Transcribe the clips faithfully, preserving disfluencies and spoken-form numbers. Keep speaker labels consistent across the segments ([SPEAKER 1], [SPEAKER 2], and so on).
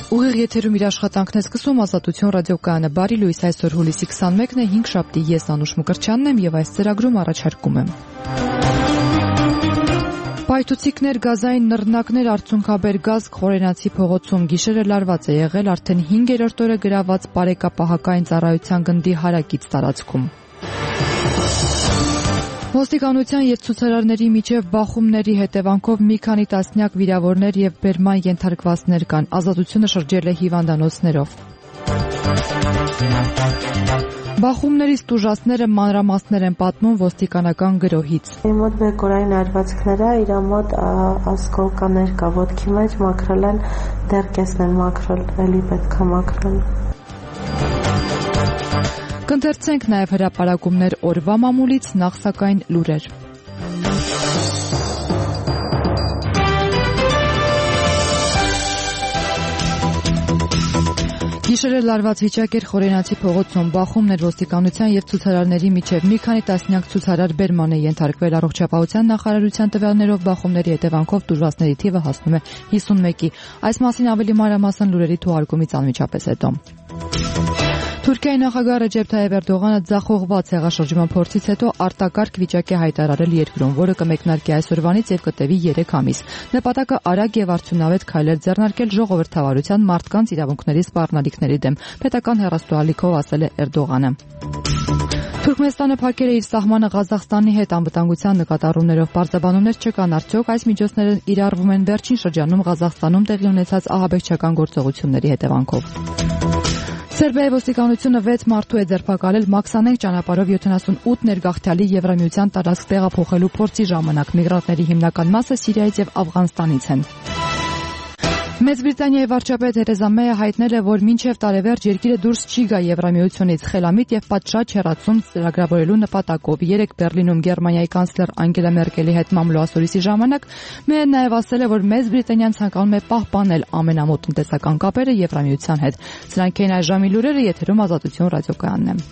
[SPEAKER 1] Ուղիղ եթերում իր աշխատանքն է սկսում Ազատություն ռադիոկայանը։ Բարի լույս, այսօր հուլիսի քսանմեկն է, հինգշաբթի, ես Անուշ Մկրտչյանն եմ եւ այս ծրագրում առաջարկում եմ. Պայթուցիկներ, գազային նռնակներ, արցունքաբեր գազ Խորենացի փողոցում գիշերը լարված է եղել արդեն հինգերորդ օրը գրաված բարեկապահական ծառայության գնդի հարակից տարածքում։ Ոստիկանության եւ ցուցարարների միջև բախումների հետևանքով մի քանի տասնյակ վիրավորներ եւ բերման ենթարկվածներ կան։ Ազատությունը շրջել է հիվանդանոցներով։ Բախումներից տուժածները մանրամասներ են պատմում ոստիկանական գրոհից։
[SPEAKER 2] Իմ մոտ մեկ օրային արվածքները, իր մոտ ասկոլկաներ կա ոտքի մեջ, մաքրել են, դեռ կեսն են մաքրել, էլի պետք է մաքրել։
[SPEAKER 1] Կընթերցենք նաև հրապարակումներ օրվա մամուլից, նախ սակայն լուրեր։ Գիշերը լարված վիճակ էր Խորենացի փողոցում, բախումներ ոստիկանության եւ ցուցարարների միջև։ Մի քանի տասնյակ ցուցարար բերման է ենթարկվել առողջապահության նախարարության տվյալներով, բախումների հետևանքով տուժվածների թիվը հասնում է հիսունմեկի։ Այս մասին ավելի մանրամասն լուրերի թողարկումից անմիջապես հետո։ Թուրքիայի նախագահ Ռեջեփ Թայիփ Էրդողանը ձախողված հեղաշրջման փորձից հետո արտակարգ վիճակ է հայտարարել երկրում, որը կմեկնարկի այսօրվանից եւ կտևի երեք ամիս։ Նպատակը արագ եւ արդյունավետ քայլեր ձեռնարկել ժողովրդավարության, մարդկանց իրավունքների սպառնալիքների դեմ, պետական հեռուստաալիքով ասել է Էրդողանը։ Թուրքմենստանը փակել է իր սահմանը Ղազախստանի հետ անվտանգության նկատառումներով։ Պարզաբանումներ չկան, արդյոք այս միջոցները իրարվում են վերջին շրջանում Ղազախստանում տեղի ունեցած ահաբեկչական գործողությունների հետևանքով։ Սերբիայի ոստիկանությունը վեց մարդու է ձերբակալել մաքսանենգ ճանապարհով յոթանասունութ ներգաղթյալի Եվրամիության տարածք տեղափոխելու փորձի ժամանակ։ Միգրանտների հիմնական մասը Սիրիայից եւ Աֆղանստանից են։ Մեծ Բրիտանիայի վարչապետ Թերեզա Մեյը հայտնել է, որ մինչև տարեվերջ երկիրը դուրս չի գա Եվրամիությունից խելամիտ եւ պատշաճ հեռացում ծրագրավորելու նպատակով։ Երեկ Բեռլինում Գերմանիայի կանցլեր Անգելա Մերկելի հետ մամլոասորիսի ժամանակ Մեյն նաեւ ասել է, որ Մեծ Բրիտանիան ցանկանում է պահպանել ամենամոտ տնտեսական կապերը Եվրամիության հետ։ Սրանք են այժմի լուրերը, եթերում Ազատություն ռադիոկայանն է։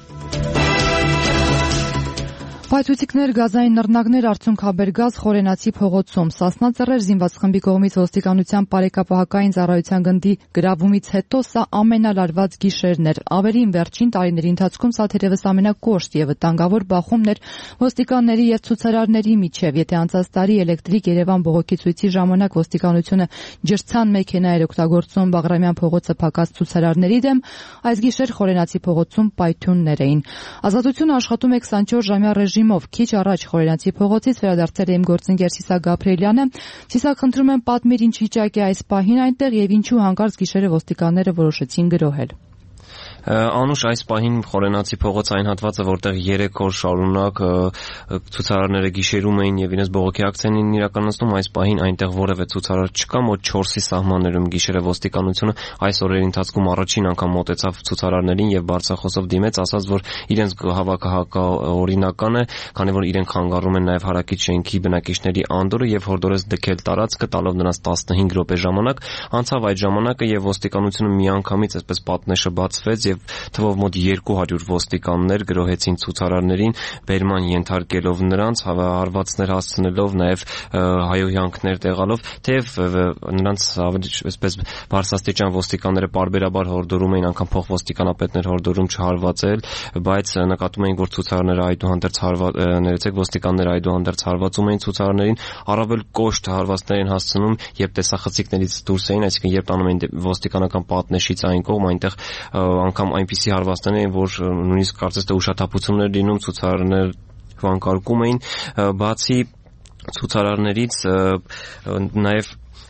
[SPEAKER 1] Պայթուցիկներ, գազային նռնակներ, արցունքաբեր գազ Խորենացի փողոցում։ Սասնա Ծռեր զինված խմբի կողմից ոստիկանության բարեկապահական ծառայության գնդի գրավումից հետո սա ամենալարված գիշերն էր։ Ավերին վերջին տարիների ընթացքում սա թերևս ամենակոշտ եւ վտանգավոր բախումն էր ոստիկանների եւ ցուցարարների միջև։ Եթե անցած տարի էլեկտրիկ Երևան բողոքի ցույցի ժամանակ ոստիկանությունը ջրցան մեքենա էր օգտագործում Բաղրամյան փողոցը փակած ցուցարարների դեմ, այս գիշեր Խորենացի փողոցում պայթյուններ էին։ Ազատությունը աշխատում է քսանչորս ժամյա ռեժիմով։ Քիչ առաջ Խորենացի փողոցից վերադարձել է իմ գործընկեր Սիսակ Գաբրիելյանը։ Սիսակ, խնդրում եմ, պատմիր, ինչ վիճակ է այս պահին այնտեղ եւ ինչու հանկարծ գիշերը ոստիկանները որոշեցին գրոհել։
[SPEAKER 3] Անուշ, այս պահին Խորենացի փողոց այն հատվածը, որտեղ երեք օր շարունակ ցուցարարները գիշերում էին եւ իրենց բողոքի ակցիան էին իրականացնում, այս պահին այնտեղ որևէ ցուցարար չկա, մոտ չորսի սահմաններում գիշերը ոստիկանությունը այս օրերի ընթացքում առաջին անգամ մոտեցավ ցուցարարներին եւ բարձրախոսով դիմեց, ասաց, որ իրենց հավաքը հակաօրինական է, քանի որ իրենք խանգարում են նաեւ հարակից շենքի բնակիչների անդորը եւ հորդորեց դքել տարածքը, տալով նրանց տասնհինգ րոպե ժամանակ։ Անցավ այդ ժամանակը եւ ոստիկանությունը միանգամից այսպես պատնեշը բացվեց եւ թվով մոտ երկու հարյուր ոստիկաններ գրոհեցին ցուցարարներին, բերման ենթարկելով նրանց, հարվածներ հասցնելով, նաև հայոհյանքներ տեղալով, թեև նրանց ավելի այսպես բարձրաստիճան ոստիկանները պարբերաբար հորդորում էին, անգամ փոխոստիկանապետներ հորդորում չհարվածել, բայց նկատում էին, որ ցուցարարները այդուհանդերձ ներեցեք ոստիկանները այդուհանդերձ հարվածում էին ցուցարարներին, առավել կոշտ հարվածներ են հասցնում, երբ տեսախցիկներից դուրս էին, այսինքն երբ տանում էին ոստիկանական պատնեշից այն կողմ, այնտեղ անգամ այնպիսի հարվածներ էին, որ նույնիսկ կարծես թե ուշաթափություններ լինում, ցուցարարներ վանկարկում էին, բացի ցուցարարներից նաև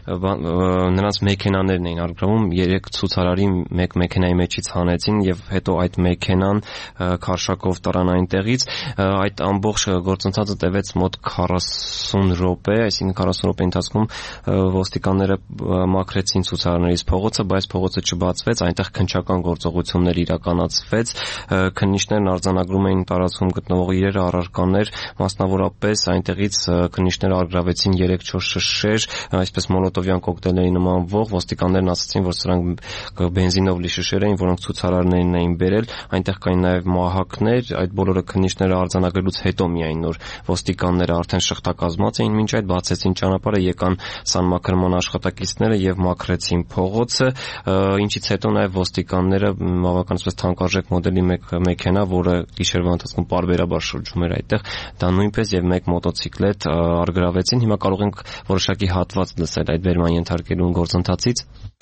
[SPEAKER 3] նրանց մեքենաներն էին առգրավում, երեք ցուցարարի մեկ մեքենայի մեջից հանեցին եւ հետո այդ մեքենան քարշակով տարան այնտեղից։ Այդ ամբողջ գործընթացը տևեց մոտ քառասուն րոպե, այսինքն քառասուն րոպե ընթացքում ոստիկանները մաքրեցին ցուցարարներից փողոցը, բայց փողոցը չբացվեց, այնտեղ քննչական գործողություններ իրականացվեց, քննիչներն արձանագրում էին տարածքում գտնվող իրերը, առարկաներ, մասնավորապես այնտեղից քննիչները առգրավեցին երեք չորս շշեր, այսպես մոլոտովյան կոկտեյլների նմանվող, ոստիկաններն ասացին, որ սրանք բենզինով լի շշեր էին, որոնք ցուցարարներին էին բերել, այնտեղ կային նաև մահակներ, այդ բոլորը քննիչները արձանագրելուց հետո միայն նոր ոստիկանները արդեն շղթակազմած էին, մինչ այդ բացեցին ճանապարհը, եկան սանմաքրման աշխատակիցները եւ մաքրեցին փողոցը, ինչից հետո նաև ոստիկանները բավականին թանկարժեք մոդելի մեկ մեքենա, որը գիշերվա ընթացքում պարբերաբար շրջում էր այդտեղ, դա նույնպես եւ մեկ մոտոցիկլետ արգրավեցին։ Հիմա կարող ենք որոշակի հատված լսել այդ բերման ենթարկելու գործընթացից։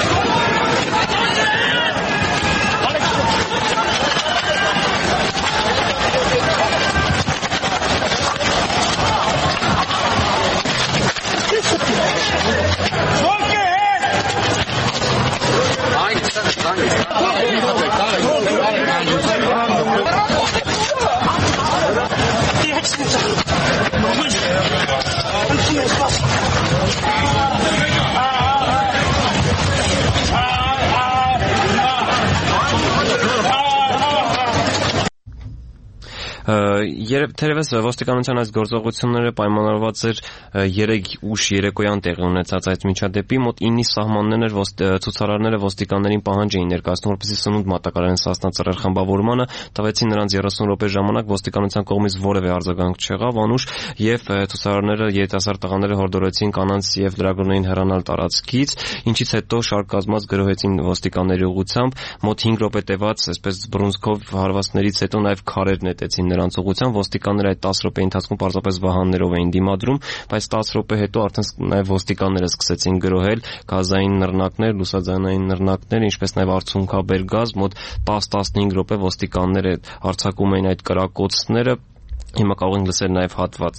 [SPEAKER 3] Երբ թերևս ոստիկանության այս գործողությունները պայմանավորված էր երեկ ուշ երեկոյան տեղի ունեցած այդ միջադեպի, մոտ իննի սահմաններն էր ցուցարարները ոստիկաններին պահանջ էին ներկայացնում, որպեսզի սնունդ մատակարարեն Սասնա ծռեր խմբավորմանը, տվեցին նրանց երեսուն րոպե ժամանակ, ոստիկանության կողմից որևէ արձագանք չեղավ, անուշ, եւ ցուցարարները երիտասարդ տղաները հորդորեցին կանանց եւ լրագրողներին հեռանալ տարածքից, ինչից հետո շարք կազմած գրոհեցին ոստիկանների ուղղությամբ, մոտ հինգ րոպե տևած, այսպես բռունցքով հարվածներից հետո նաեւ քարեր նետեցին նրանց ուղղությամբ, ոստիկանները այդ տասը րոպեի ընթացքում պարզապես վահաններով էին դիմադրում, բայց տասը րոպե հետո արդեն նաև ոստիկանները սկսեցին գրոհել գազային նռնակներ, լուսաձայնային նռնակներ, ինչպես նաև արցունքաբեր գազ, մոտ տասը-տասնհինգ րոպե ոստիկանները արձակում էին այդ կրակոցները։ Հիմա կարող ենք լսել նաև հատված։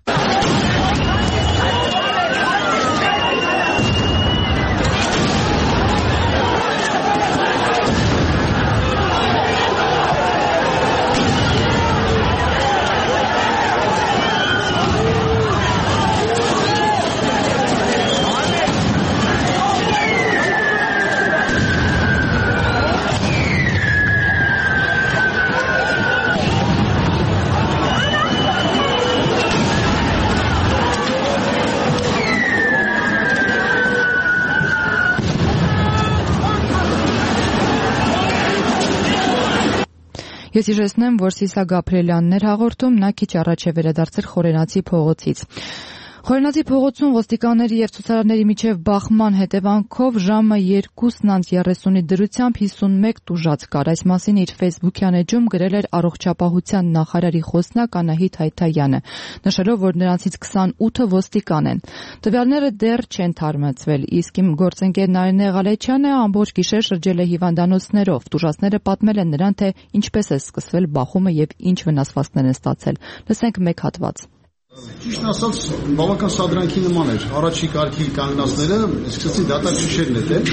[SPEAKER 1] Ես իժեցնեմ, որ Սիսա Գաբրիելյանն էր հաղորդում, նա քիչ առաջ է վերադարձել Խորենացի փողոցից։ Խորենացի փողոցում ոստիկանների եւ ցուցարարների միջև բախման հետևանքով ժամը երկուսն անց երեսունի դրությամբ հիսունմեկ տուժած կար։ Այս մասին իր Facebook-յան էջում գրել էր առողջապահության նախարարի խոսնակ Անահիտ Հայթայանը, նշելով, որ նրանցից քսանութը ոստիկան են։ Տվյալները դեռ չեն թարմացվել, իսկ իմ գործընկեր Նարինե Ղալեչյանը ամբողջ գիշեր շրջել է հիվանդանոցներով։ Տուժածները պատմել են նրան, թե ինչպես է սկսվել բախումը եւ ինչ վնասվածքներ են ստացել։ Լսենք մեկ հատված։
[SPEAKER 4] Ճիշտն ասած, բավական սադրանքի նման էր։ Առաջի կարգի կանգնածները սկսեցին դատարկ շշեր նետել։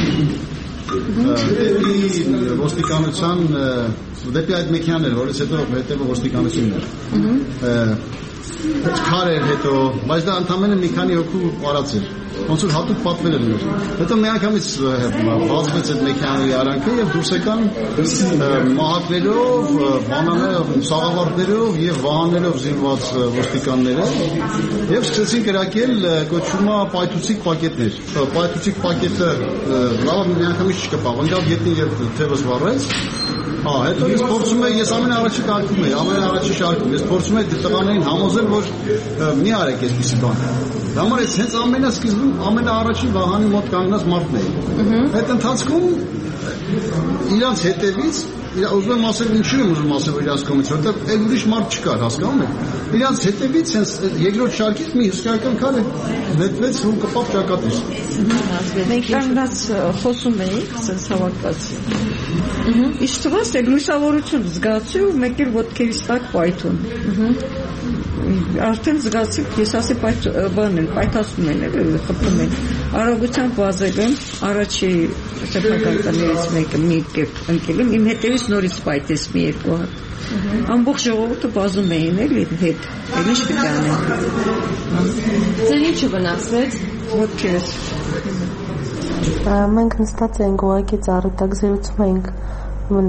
[SPEAKER 4] Դեպի ոստիկանության, դեպի այդ մեքենաներ, որից հետո հետևը ոստիկանությունն էր։ Քար էր հետո, բայց դա ընդամենը մի քանի հոգու արած էր։ Ոնց որ հատուկ պատվել էր։ Հետո մի անգամից բացվեց այդ մեքենայի արանքը եւ դուրս եկան մահակներով, բանաներով, սաղավարտներով եւ վահաններով զինված ոստիկանները եւ սկսեցին կրակել կոչումա պայթուցիկ պակետներ։ Պայթուցիկ պակետը լավ մի անգամից չկպավ, ընկավ գետնին եւ թևս վառեց։ Հա, հետո ես փորձում եմ, ես ամենաառաջի կարգում եմ, ամենաառաջի շարքում, ես փորձում եմ տղաներին համոզել, որ մի արեք այսպիսի բան։ Համար ես հենց ամենասկիզբում ամենաառաջի վահանի մոտ կանգնած մարդն էի։ Այդ ընթացքում իրանց հետևից, ուզում եմ ասել, ինչու եմ ուզում ասել, որ իրանց կողմից, որտեղ այլ ուրիշ մարդ չկար, հասկանում եք։ Իրանց հետևից հենց երկրորդ շարքից մի հսկայական քար նետվեց ու կպավ ճակատից։
[SPEAKER 5] Մենք կանգնած խոսում էինք, ասես հավաքված։ Իսկ թվաց է լուսավորություն զգացի ու մեկ էլ ոտքերից տակ պայթուն։ Արդեն զգացի, ես ասի բան են, պայթացնում են, խփում են։ Արագությամբ վազել եմ, առաջի սեփական տներից մեկը մի կերպ ընկել եմ, իմ հետևից նորից պայթեց մի երկու հատ։ Ամբողջ ժողովուրդը վազում էին էլի հետ, էլ ինչ պիտի անեն։
[SPEAKER 6] Ձեր ինչը վնասվեց։
[SPEAKER 5] Ոտքերս։
[SPEAKER 2] Մենք նստած էինք ուղղակի ծառի տակ զրուցում էինք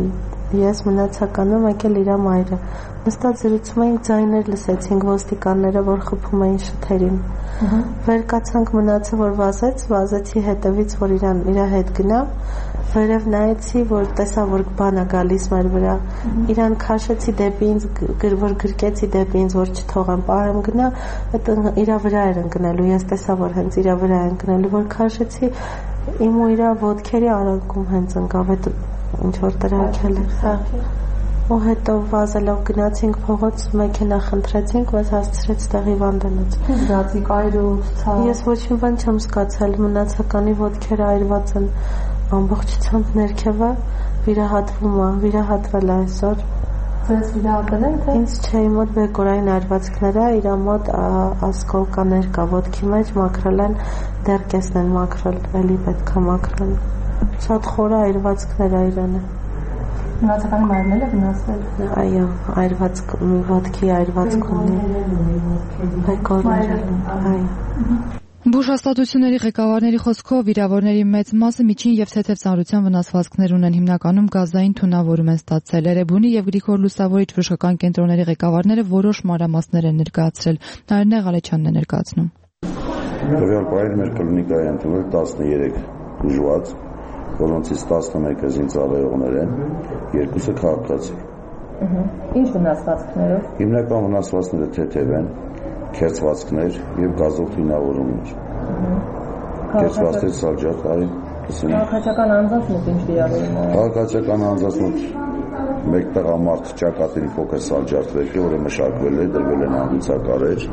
[SPEAKER 2] ես մնացականում եկել իր մայրը։ Նստած զրուցում էինք, ձայներ լսեցինք ոստիկանները, որ խփում էին շթերին։ Վեր կացանք, մնացը որ վազեց, վազեցի հետևից, որ իրան իր հետ գնամ, վերև նայեցի, որ տեսա, որ բան է գալիս մեր վրա։ Իրան քաշեցի դեպի ինձ, որ գրկեցի դեպի ինձ, որ չթողեմ, պարեմ գնա, այդ իր վրա էր ընկնելու, ես տեսա, որ հենց իր վրա է ընկնելու, որ քաշեցի, իմ ու իր ոտքերի արանքում հենց ընկավ, այդ ինչ որ տրակել է։ Ու հետո վազելով գնացինք փողոց, մեքենա խնդրեցինք, մեզ հասցրեց տեղի վանդանոց։
[SPEAKER 1] Զգացիք այրուց, ցավ։
[SPEAKER 2] Ես ոչինչ բան չեմ զգացել, մնացականի ոտքերը այրված են ամբողջությամբ ներքևը, վիրահատվում է, վիրահատվել է այսօր։
[SPEAKER 1] Ձեզ վիրահատել են թե։
[SPEAKER 2] Ինձ չէ, իմ մոտ բեկորային այրվածքները, իր մոտ ասկոլկաներ կա ոտքի մեջ, մաքրել են, դեռ կեսն են մաքրել, էլի պետք է մաքրել։ Շատ խորը այրվածքներ է իրանը։
[SPEAKER 1] Մնացականի մայրն էլ է վնասվել։
[SPEAKER 2] Այո, այրվածք, ոտքի այրվածք ունի։ Բեկորներ, այո։
[SPEAKER 1] Բուժհաստատությունների ղեկավարների խոսքով վիրավորների մեծ մասը միջին եւ թեթև ծանրության վնասվածքներ ունեն, հիմնականում գազային թունավորում են ստացել։ Էրեբունի եւ Գրիգոր Լուսավորիչ բժշկական կենտրոնների ղեկավարները որոշ մանրամասներ են ներկայացրել։ Նարինե Ղալեչյանն է ներկայացնում։
[SPEAKER 6] Տվյալ պահին մեր կլինիկայի ընդունել տասներեք բուժված, որոնցից տասնմեկը զինծառայողներ են, երկուսը քաղաքացի։
[SPEAKER 1] Ինչ վնասվածքներով։
[SPEAKER 6] Հիմնական վնասվածքները թեթև են, քերծվածքներ եւ գազով թունավորումներ։ Քերծվածքներ սալջակ, այ
[SPEAKER 1] քաղաքացիական անձանց մոտ ինչ վիրավորում է։
[SPEAKER 6] Քաղաքացիական անձանց մոտ մեկ տղամարդ ճակատին փոքր սալջարդվել է, որը մշակվել է, դրվել են անգուցակարեր,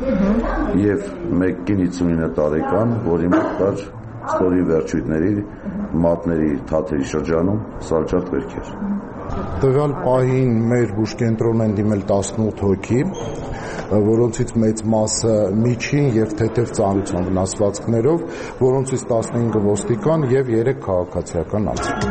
[SPEAKER 6] եւ մեկ կին հիսունինը տարեկան, որի մոտ կար ստորի վերջույթների, մատների, թաթերի շրջանում սալջարդ վերքեր։
[SPEAKER 7] Տվյալ պահին մեր բուժկենտրոն են դիմել տասնութ հոգի, որոնցից մեծ մասը միջին եւ թեթև ծանրության վնասվածքներով, որոնցից տասնհինգը ոստիկան եւ երեք քաղաքացիական անձ։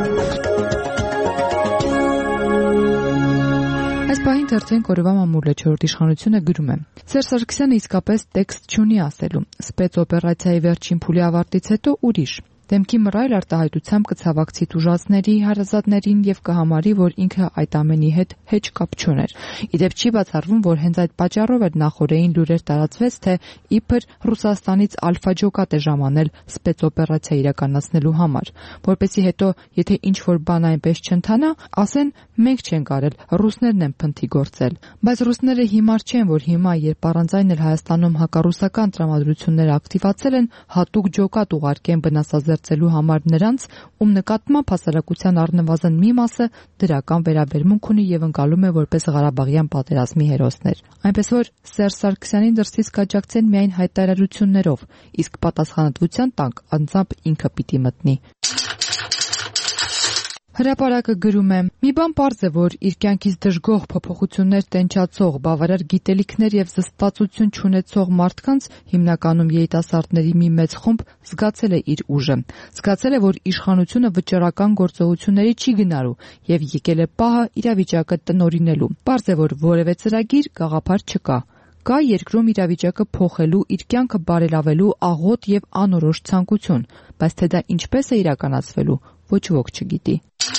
[SPEAKER 1] Այս պահին թերթին կորովա մամուլը չորրորդ իշխանությունը գրում է. Սերժ Սարգսյանը իսկապես տեքստ չունի ասելու։ Սպեցօպերացիայի վերջին փուլի ավարտից հետո ուրիշ։ Դեմքի մռայլ արտահայտությամբ կցավակցի տուժածների, հարազատներին եւ կհամարի, որ ինքը այդ ամենի հետ հեչ կապ չուներ։ Իդեպ չի բացառվում, որ հենց այդ պատճառով էր նախորդային լուրեր տարածվեց, թե իբր Ռուսաստանից ալֆա ջոկատ է ժամանել սպեցօպերացիա իրականացնելու համար, որպեսզի հետո, եթե ինչ-որ բան այնպես չընթանա, ասեն մենք չենք արել, ռուսներն են փնթի գործել։ Բայց ռուսները հիմար չեն, որ հիմա, երբ առանց այն էլ Հայաստանում հակառուսական տրամադրությունները ակտիվացել են, հատուկ ջոկատ ուղարկեն վնասազերծելու համար նրանց, ում նկատմամբ հասարակության առնվազն մի մասը դրական վերաբերմունք ունի եւ ընկալում է որպես Ղարաբաղյան պատերազմի հերոսներ։ Այնպես որ Սերժ Սարգսյանին դրսից կաջակցեն միայն հայտարարություններով, իսկ պատասխանատվության տակ անձամբ ինքը պիտի մտնի։ Հրապարակը գրում է. «Մի բան պարզ է, որ իր կյանքից դժգոհ փոփոխություններ տենչացող, բավարար գիտելիքներ եւ զսպվածություն չունեցող մարդկանց, հիմնականում երիտասարդների մի մեծ խումբ, զգացել է իր ուժը։ Զգացել է, որ իշխանությունը վճռական գործողությունների չի գնալու եւ եկել է պահը իրավիճակը տնօրինելու։ Պարզ է, որ որևէ ծրագիր, գաղափար չկա։ Կա երկրում իրավիճակը փոխելու, իր կյանքը բարելավելու աղոտ եւ անորոշ ցանկություն, բայց թե դա ինչպես է իրականացվելու, ոչ ոք չգիտի»։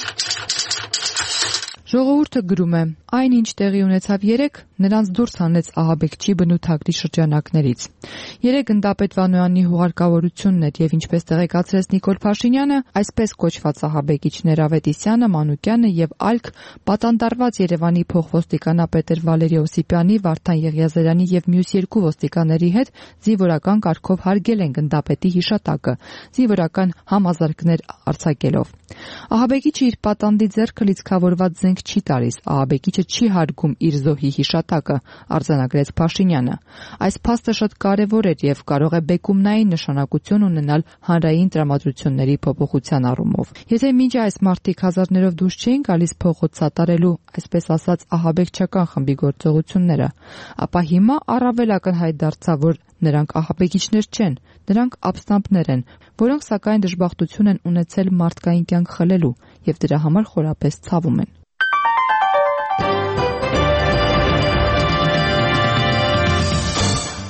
[SPEAKER 1] Ժողովուրդը գրում է. «Այն ինչ տեղի ունեցավ երեկ, նրանց դուրս հանեց ահաբեկչի բնութագրի շրջանակներից։ Երեկ Գնդապետ Վանոյանի հուղարկավորությունն էր եւ ինչպես տեղեկացրեց Նիկոլ Փաշինյանը, այսպես կոչված ահաբեկիչներ Ավետիսյանը, Մանուկյանը եւ ԱԼՔ պատանդարված Երևանի փոխոստիկանապետեր Վալերի Օսիպյանի, Վարդան Եղիազարյանի եւ մյուս երկու ոստիկանների հետ զինվորական կարգով հարգել են Գնդապետի հիշատակը, զինվորական համազարգներ արձակելով։ Ահաբեկիչը իր պատանդի ձեռքը լիցքավորված զենք չի տալիս, ահաբեկիչը չի հարգում իր զոհի հիշատակը, արձանագրեց Փաշինյանը։ Այս փաստը շատ կարևոր էր եւ կարող է բեկումնային նշանակություն ունենալ հանրային տրամադրությունների փոփոխության առումով։ Եթե մինչ այս մարտիկ հազարներով դուրս չէին գալիս փողոց սատարելու, այսպես ասած, ահաբեկչական խմբի գործողությունները, ապա հիմա առավել ակնհայտ դարձավ, որ նրանք ահաբեկիչներ չեն, նրանք ապստամբներ են, որոնք սակայն դժբախտություն են ունեցել մարդկային կյանք խլելու եւ դրա համար խորապես ցավում են։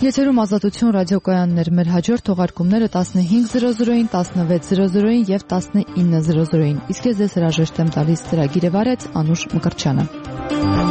[SPEAKER 1] Եթերում Ազատություն ռադիոկայաններ, մեր հաջորդ թողարկումները տասնհինգ զրո զրոին, տասնվեց զրո զրոին եւ տասնինը զրո զրոին։ Իսկ ես ձեզ հրաժեշտ եմ տալիս ծրագիրը վարեց Անուշ Մկրտչյանը։